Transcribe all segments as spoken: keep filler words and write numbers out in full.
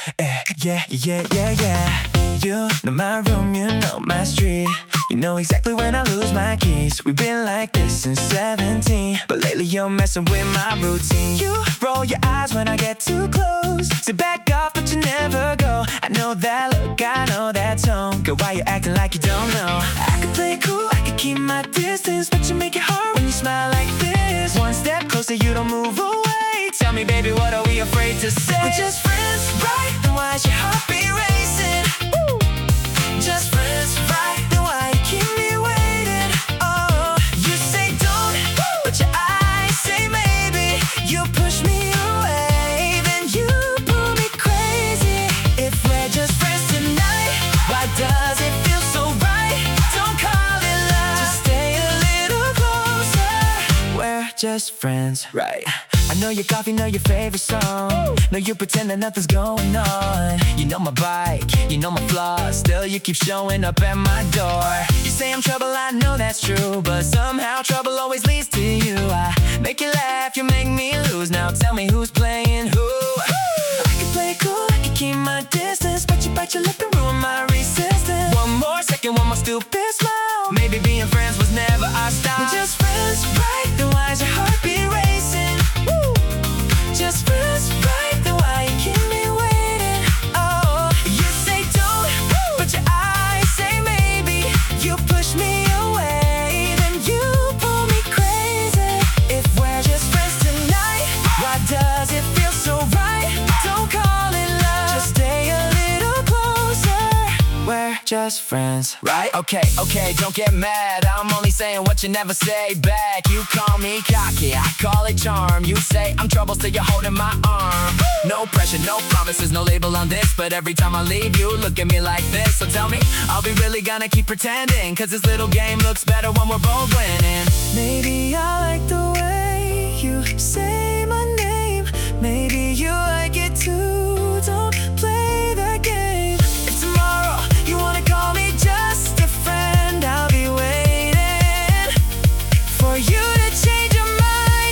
Eh, yeah, yeah, yeah, yeah. You know my room, you know my street. You know exactly when I lose my keys. We've been like this since seventeen, but lately you're messing with my routine. You roll your eyes when I get too close. Sit back off, but you never go. I know that look, I know that tone. Girl, why you acting like you don't know? I could play it cool, I could keep my distance, but you make it hard when you smile like this. One step closer, you don't move away. Tell me, baby, what are we afraid to say? We're just friends, right? Then why is your heart be racing? Woo! Just friends, right? Then why you keep me waiting? Oh, you say don't, woo! But your eyes say maybe. You push me away, then you pull me crazy. If we're just friends tonight, why does it feel so right? Don't call it love, just stay a little closer. We're just friends, right? I know your coffee, know your favorite song. Woo! Know you pretend that nothing's going on. You know my bike, you know my flaws. Still you keep showing up at my door. You say I'm trouble, I know that's true, but somehow trouble always leads to you. I make you laugh, you make me lose. Now tell me who's playing who. Woo! I can play it cool, I can keep my distance, but you bite your lip and ruin my resistance. One more second, one more stupid smile. Maybe being friends was never our style. We're just friends, right? Then why is your heart be racing? Woo! Just friends, right? Then why you keep me waiting? Oh, you say don't, woo! But your eyes say maybe. You push me away, then you pull me crazy. If we're just friends tonight, why does it feel so right? Don't call it love, just stay a little closer. We're just friends, right? Okay, okay, don't get mad. I'm only saying what you never say back. You call me cocky, I call it charm. You say I'm trouble, so you're holding my arm. No pressure, no promises, no label on this, but every time I leave, you look at me like this. So tell me, are we really gonna keep pretending? Cause this little game looks better when we're both winning. Maybe I like the way you say my name. Maybe you like it too. Don't play that game. If tomorrow you wanna call me just a friend, I'll be waiting for you to change your mind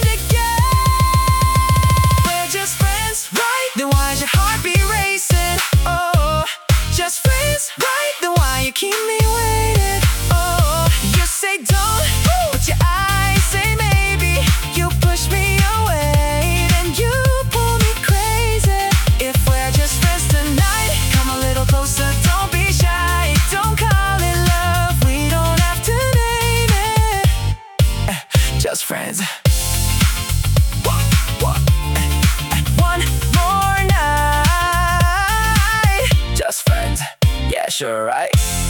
again. We're just friends, right? Then why is your heart be racing? Oh, just friends, right? Then why you keep me waiting? Oh, you say don't, woo! But your eyes say maybe. You push me away, then you pull me crazy. If we're just friends tonight, come a little closer, don't be shy. Don't call it love, we don't have to name it. Eh, just friends. What, what? Eh, one more night. Just friends, yeah, sure, right?